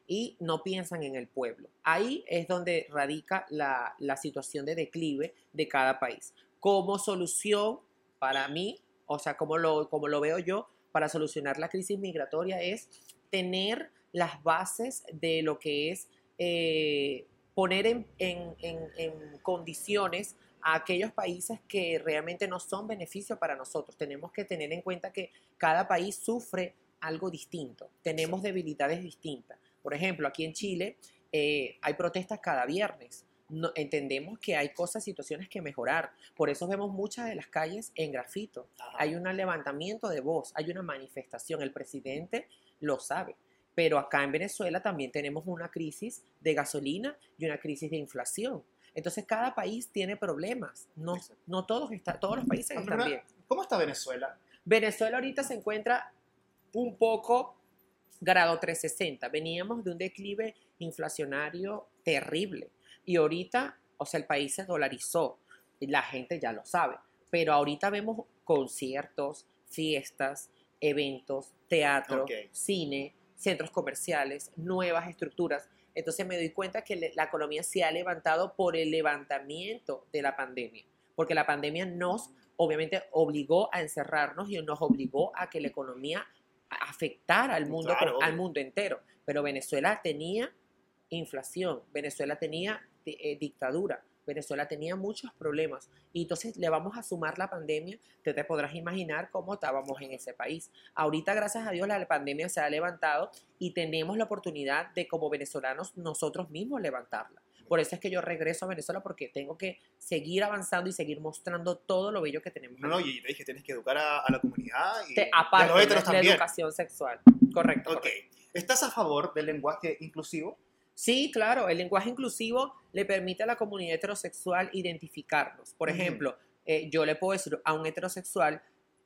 y no piensan en el pueblo. Ahí es donde radica la, la situación de declive de cada país. Como solución, para mí, o sea, como lo, como lo veo yo, para solucionar la crisis migratoria es tener las bases de lo que es eh, poner en, en, en, en condiciones a aquellos países que realmente no son beneficio para nosotros. Tenemos que tener en cuenta que cada país sufre algo distinto, tenemos debilidades distintas. Por ejemplo, aquí en Chile eh, hay protestas cada viernes. No, entendemos que hay cosas, situaciones que mejorar. Por eso vemos muchas de las calles en grafito. Ajá. Hay un levantamiento de voz, hay una manifestación. El presidente lo sabe. Pero acá en Venezuela también tenemos una crisis de gasolina y una crisis de inflación. Entonces cada país tiene problemas. No, no todos, está, todos los países Andrea, están bien. ¿Cómo está Venezuela? Venezuela ahorita se encuentra un poco grado trescientos sesenta. Veníamos de un declive inflacionario terrible. Y ahorita, o sea, el país se dolarizó. La gente ya lo sabe. Pero ahorita vemos conciertos, fiestas, eventos, teatro, okay. cine, centros comerciales, nuevas estructuras. Entonces me doy cuenta que la economía se ha levantado por el levantamiento de la pandemia. Porque la pandemia nos, obviamente, obligó a encerrarnos y nos obligó a que la economía afectara al mundo, claro, al mundo entero. Pero Venezuela tenía inflación, Venezuela tenía eh, dictadura, Venezuela tenía muchos problemas. Y entonces le vamos a sumar la pandemia, te, te podrás imaginar cómo estábamos en ese país. Ahorita, gracias a Dios, la pandemia se ha levantado y tenemos la oportunidad de, como venezolanos, nosotros mismos levantarla. Por eso es que yo regreso a Venezuela, porque tengo que seguir avanzando y seguir mostrando todo lo bello que tenemos. No, no, y te dije, tienes que educar a, a la comunidad y, Te, aparte, y a los heteros de también. La educación sexual. Correcto. Ok. Correcto. ¿Estás a favor del lenguaje inclusivo? Sí, claro. El lenguaje inclusivo le permite a la comunidad heterosexual identificarnos. Por uh-huh. ejemplo, eh, yo le puedo decir a un heterosexual,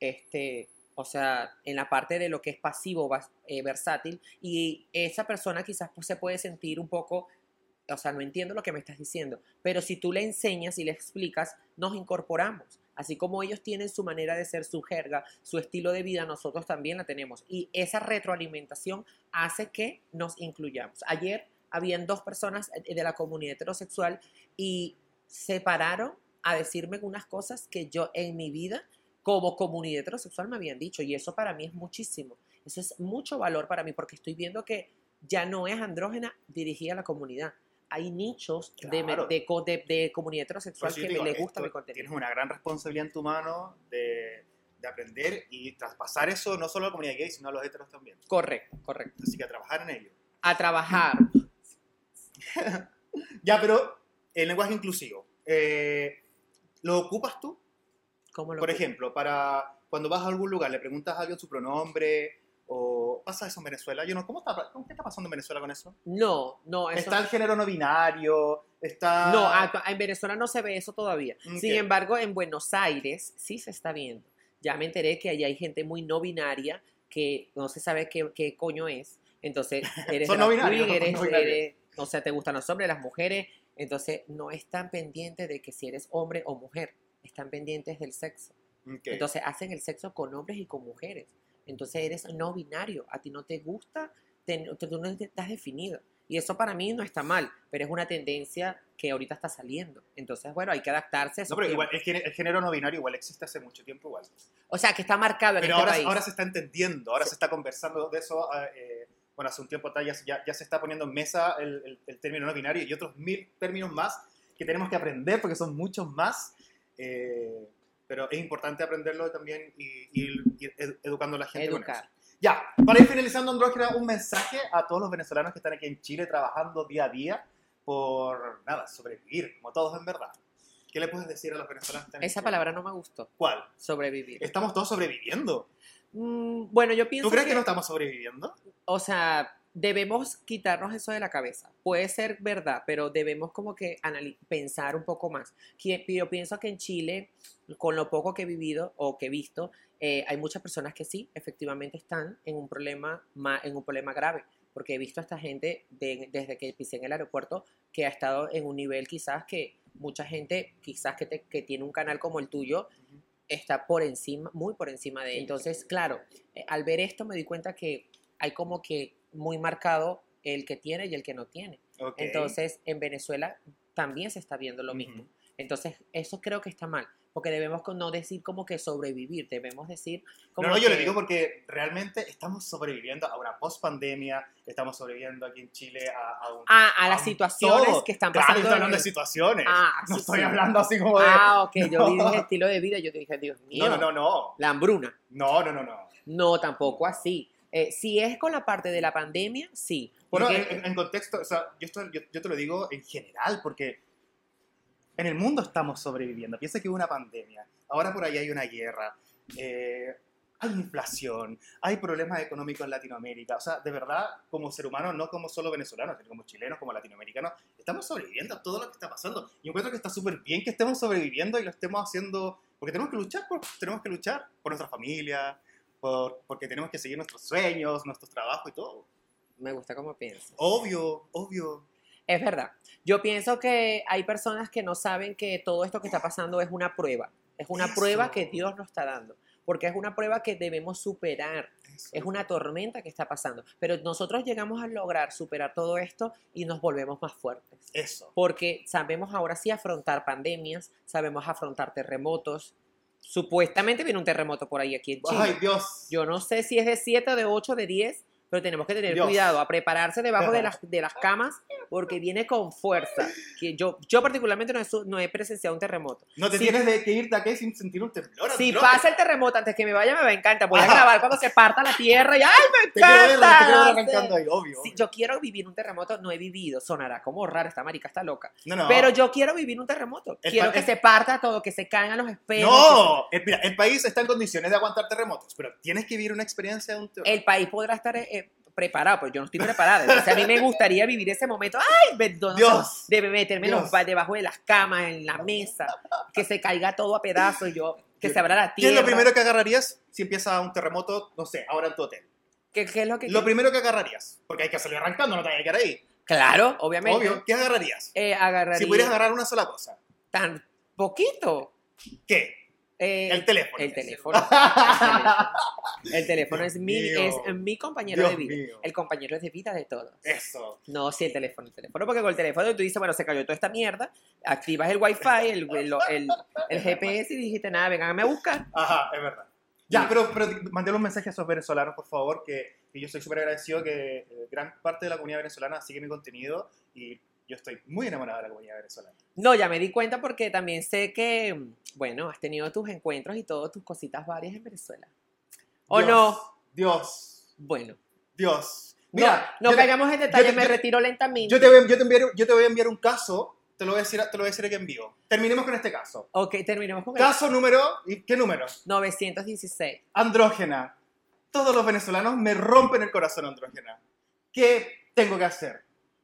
este, o sea, en la parte de lo que es pasivo, eh, versátil, y esa persona quizás pues, se puede sentir un poco, o sea, no entiendo lo que me estás diciendo, pero si tú le enseñas y le explicas, nos incorporamos. Así como ellos tienen su manera de ser, su jerga, su estilo de vida, nosotros también la tenemos. Y esa retroalimentación hace que nos incluyamos. Ayer habían dos personas de la comunidad heterosexual y se pararon a decirme unas cosas que yo en mi vida como comunidad heterosexual me habían dicho. Y eso para mí es muchísimo. Eso es mucho valor para mí, porque estoy viendo que ya no es andrógena dirigida a la comunidad. Hay nichos claro. de, de, de, de comunidad heterosexual que digo, les gusta mi contenido. Tienes una gran responsabilidad en tu mano de, de aprender y traspasar eso no solo a la comunidad gay, sino a los heteros también. Correcto, correcto. Así que a trabajar en ello. A trabajar. Ya, pero el lenguaje inclusivo, eh, ¿lo ocupas tú? ¿Cómo lo Por ocupo? ejemplo, para cuando vas a algún lugar, le preguntas a alguien su pronombre, o pasa eso en Venezuela. Yo no, ¿cómo está, ¿qué está pasando en Venezuela con eso? No, no. Eso... Está el género no binario, está... No, en Venezuela no se ve eso todavía. Okay. Sin embargo, en Buenos Aires sí se está viendo. Ya me enteré que allá hay gente muy no binaria que no se sabe qué, qué coño es. Entonces, eres Son no binarios, queen, eres, no binarios. eres, o sea, te gustan los hombres, las mujeres. Entonces, no están pendientes de que si eres hombre o mujer. Están pendientes del sexo. Okay. Entonces, hacen el sexo con hombres y con mujeres. Entonces, eres no binario. A ti no te gusta, te, tú no estás definido. Y eso para mí no está mal, pero es una tendencia que ahorita está saliendo. Entonces, bueno, hay que adaptarse a eso. No, pero igual, el, el género no binario igual existe hace mucho tiempo igual. O sea, que está marcado en pero este ahora, país. ahora se está entendiendo, ahora sí. se está conversando de eso. Eh, bueno, hace un tiempo ya, ya, ya se está poniendo en mesa el, el, el término no binario y otros mil términos más que tenemos que aprender porque son muchos más. Eh, pero es importante aprenderlo también y, y, y ed, educando a la gente. Educar. Con eso. Ya, para ir finalizando, Andrógena, un mensaje a todos los venezolanos que están aquí en Chile trabajando día a día por, nada, sobrevivir, como todos en verdad. ¿Qué le puedes decir a los venezolanos que están Esa en Chile? palabra no me gustó. ¿Cuál? Sobrevivir. Estamos todos sobreviviendo. Mm, bueno, yo pienso ¿Tú crees que, que no estamos sobreviviendo? O sea, debemos quitarnos eso de la cabeza. Puede ser verdad, pero debemos como que pensar un poco más. Yo pienso que en Chile, con lo poco que he vivido o que he visto, eh, hay muchas personas que sí, efectivamente están en un problema, en un problema grave. Porque he visto a esta gente de, desde que pisé en el aeropuerto que ha estado en un nivel quizás que mucha gente, quizás que, te, que tiene un canal como el tuyo, uh-huh. está por encima, muy por encima de él. Entonces, claro, eh, al ver esto me di cuenta que hay como que muy marcado el que tiene y el que no tiene. Okay. Entonces, en Venezuela también se está viendo lo Uh-huh. mismo. Entonces, eso creo que está mal, porque debemos no decir como que sobrevivir, debemos decir como No, no, que... yo le digo porque realmente estamos sobreviviendo a una post-pandemia, estamos sobreviviendo aquí en Chile a, a un... Ah, a las un situaciones todo. que están Claro, pasando. estoy hablando en- de situaciones. Ah, no sí, estoy sí. hablando así como de... Ah, ok, yo No. vi el estilo de vida, yo dije, Dios mío, No, no, no, no. la hambruna. No, no, no, no. No, tampoco así. Eh, si es con la parte de la pandemia, sí. Porque No, en, en contexto, o sea, yo, esto, yo, yo te lo digo en general, porque en el mundo estamos sobreviviendo. Piensa que hubo una pandemia, ahora por ahí hay una guerra, eh, hay inflación, hay problemas económicos en Latinoamérica. O sea, de verdad, como ser humano, no como solo venezolanos, sino como chilenos, como latinoamericanos, estamos sobreviviendo a todo lo que está pasando. Y encuentro que está súper bien que estemos sobreviviendo y lo estemos haciendo, porque tenemos que luchar, por, tenemos que luchar por nuestra familia, por, porque tenemos que seguir nuestros sueños, nuestros trabajos y todo. me gusta cómo piensas. Obvio, obvio. Es verdad. Yo pienso que hay personas que no saben que todo esto que está pasando es una prueba. Es una Eso. prueba que Dios nos está dando. Porque es una prueba que debemos superar. Eso. Es una tormenta que está pasando. Pero nosotros llegamos a lograr superar todo esto y nos volvemos más fuertes. Eso. Porque sabemos ahora sí afrontar pandemias, sabemos afrontar terremotos. Supuestamente viene un terremoto por ahí aquí en Chile. Ay, Dios. Yo no sé si es de siete, de ocho, de diez, pero tenemos que tener Dios. cuidado, a prepararse debajo de las, de las camas, porque viene con fuerza. Que yo, yo particularmente no he, su- no he presenciado un terremoto. No te Si- tienes de que irte aquí sin sentir un temblor. Si Andrómeda. pasa el terremoto antes que me vaya, me va a encantar. Voy a Ajá. grabar cuando se parta la tierra y ¡ay, me Te quiero ver, te quiero ver encanta! arrancando ahí, obvio. Sí, obvio. yo quiero vivir un terremoto, no he vivido. Sonará como raro, esta marica está loca. No, no. Pero yo quiero vivir un terremoto. El Quiero pa- que el- se parta todo, que se caigan los espejos. No, el, mira, el país está en condiciones de aguantar terremotos, pero tienes que vivir una experiencia de un que terremoto. el país podrá estar eh, preparado, pero yo no estoy preparada. Entonces a mí me gustaría vivir ese momento. ¡Ay! me- no, no, Dios. de meterme en los Dios. ba- debajo de las camas, en la mesa, que se caiga todo a pedazos, y yo, que se abra la ¿Qué tierra. es lo primero que agarrarías si empieza un terremoto, no sé, ahora en tu hotel? ¿Qué, qué es lo que Lo primero que agarrarías, porque hay que salir arrancando, no te hay que quedar ahí. Claro, obviamente. Obvio, ¿qué agarrarías? Eh, agarraría Si pudieras agarrar una sola cosa, tan poquito. ¿qué? Eh, El teléfono. El teléfono. El teléfono, El teléfono Dios es, mi, mío. es mi compañero Dios de vida. mío. El compañero de vida de todos. Eso. No, sí, el teléfono, el teléfono, porque con el teléfono tú dices, bueno, se cayó toda esta mierda, activas el wifi, el, el, el, el G P S y dijiste, nada, venganme a buscar. Ajá, es verdad. Ya, pero, pero mandé un mensaje a esos venezolanos, por favor, que, que yo estoy súper agradecido que eh, gran parte de la comunidad venezolana sigue mi contenido y yo estoy muy enamorado de la comunidad venezolana. No, ya me di cuenta porque también sé que, bueno, has tenido tus encuentros y todas tus cositas varias en Venezuela. ¿O Dios, no? Dios, Bueno, Dios. no, Mira, no yo te- caigamos en detalle, yo te- me yo- retiro lentamente. Yo te, voy, a- yo, te enviaré- yo te voy a enviar un caso, te lo voy a decir, te lo voy a decir aquí en vivo. Terminemos con este caso. Ok, terminemos con el Caso número, ¿y qué número? novecientos dieciséis. Andrógena. Todos los venezolanos me rompen el corazón, andrógena. ¿Qué tengo que hacer?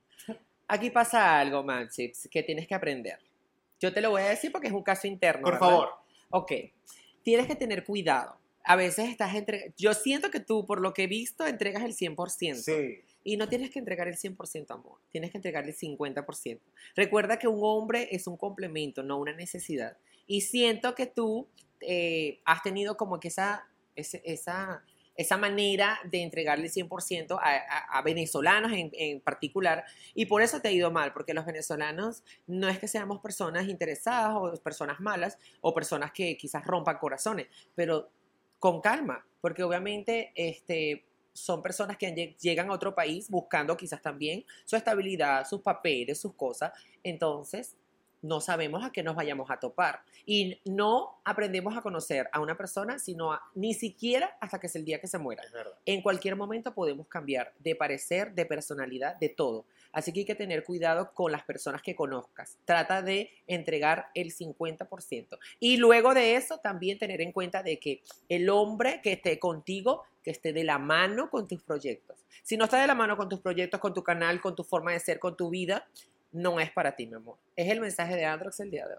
Aquí pasa algo, Manchips, que tienes que aprender. Yo te lo voy a decir porque es un caso interno. Por ¿verdad? favor. Ok, tienes que tener cuidado. A veces estás entre... Yo siento que tú, por lo que he visto, entregas el cien por ciento. Sí. Y no tienes que entregar el cien por ciento amor, tienes que entregar el cincuenta por ciento. Recuerda que un hombre es un complemento, no una necesidad. Y siento que tú eh, has tenido como que esa, ese- esa, esa manera de entregarle el cien por ciento a, a- a venezolanos en, en particular, y por eso te ha ido mal, porque los venezolanos no es que seamos personas interesadas o personas malas o personas que quizás rompan corazones, pero con calma, porque obviamente este, son personas que han lleg- llegan a otro país buscando quizás también su estabilidad, sus papeles, sus cosas, entonces no sabemos a qué nos vayamos a topar. Y no aprendemos a conocer a una persona, sino a- ni siquiera hasta que es el día que se muera. Es verdad. En cualquier momento podemos cambiar de parecer, de personalidad, de todo. Así que hay que tener cuidado con las personas que conozcas. Trata de entregar el cincuenta por ciento. Y luego de eso también tener en cuenta de que el hombre que esté contigo, que esté de la mano con tus proyectos. Si no está de la mano con tus proyectos, con tu canal, con tu forma de ser, con tu vida, no es para ti, mi amor. Es el mensaje de Androx el día de hoy.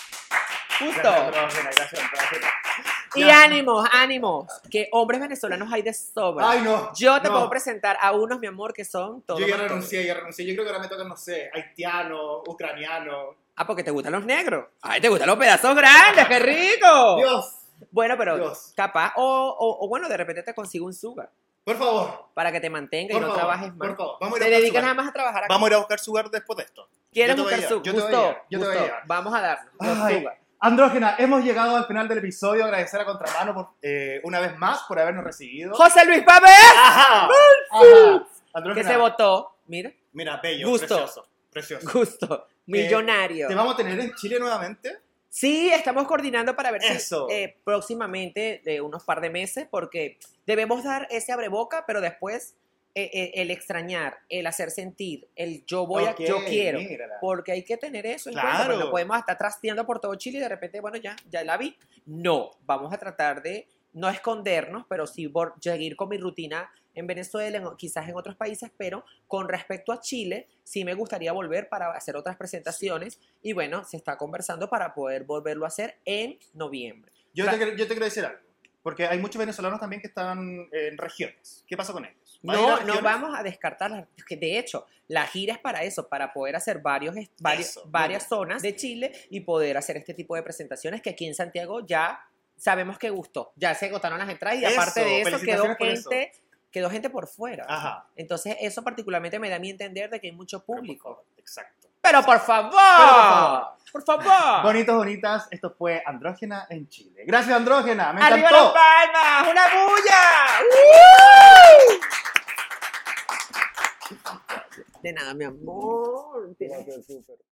Justo. Gracias, andrógena, gracias, andrógena. Y Ya. ánimos, ánimos, que hombres venezolanos hay de sobra. Ay, no. Yo te no. puedo presentar a unos, mi amor, que son todos. Yo ya actores. renuncié, ya renuncié. Yo creo que ahora me toca, no sé, haitiano, ucraniano. Ah, porque te gustan los negros. Ay, te gustan los pedazos grandes, qué rico. Dios. Bueno, pero Dios. capaz, o, o, o bueno, de repente te consigo un sugar. Por favor. Para que te mantengas Por y no favor, trabajes más. por favor. Vamos a ir a Te buscar dedicas sugar. nada más a trabajar acá. Vamos a ir a buscar sugar después de esto. ¿Quieres Yo te voy a buscar llevar, su? yo te voy a Gustó, llevar, yo te voy a gustó. llevar. Vamos a darnos. los Ay, sugar. Andrógena, hemos llegado al final del episodio. Agradecer a Contramano por, eh, una vez más por habernos recibido. José Luis Pavés, ¡Ajá! ¡Ajá! Andrógena, que se votó. Mira, mira, bello, Gusto. precioso, precioso. gusto, millonario. ¿Te vamos a tener en Chile nuevamente? Sí, estamos coordinando para ver Eso. si eh, próximamente, de unos par de meses, porque debemos dar ese abreboca, pero después eh, eh, el extrañar, el hacer sentir, el yo voy Ok, a, yo quiero, mírala. porque hay que tener eso en Claro. cuenta, pues no podemos estar trasteando por todo Chile y de repente, bueno, ya, ya la vi. No, vamos a tratar de no escondernos, pero sí por seguir con mi rutina en Venezuela, en- quizás en otros países, pero con respecto a Chile, sí me gustaría volver para hacer otras presentaciones y bueno, se está conversando para poder volverlo a hacer en noviembre. Yo, Fra- te, quiero- yo te quiero decir algo, porque hay muchos venezolanos también que están en regiones. ¿Qué pasa con ellos? ¿Van a ir a No, no regiones? vamos a descartar, las- que de hecho, la gira es para eso, para poder hacer varios, est- varios- Eso, muy varias bien. zonas de Chile y poder hacer este tipo de presentaciones que aquí en Santiago ya sabemos que gustó, ya se agotaron las entradas y Eso, aparte de eso quedó felicitaciones por eso. gente, quedó gente por fuera. Ajá. Entonces eso particularmente me da a mí entender de que hay mucho público. Exacto. Pero por favor, Pero por favor. por favor. Bonitos, bonitas, esto fue Andrógena en Chile. Gracias, Andrógena, me ¡Arriba encantó. las palmas! ¡Una bulla! ¡Uh! De nada, mi amor. Tienes-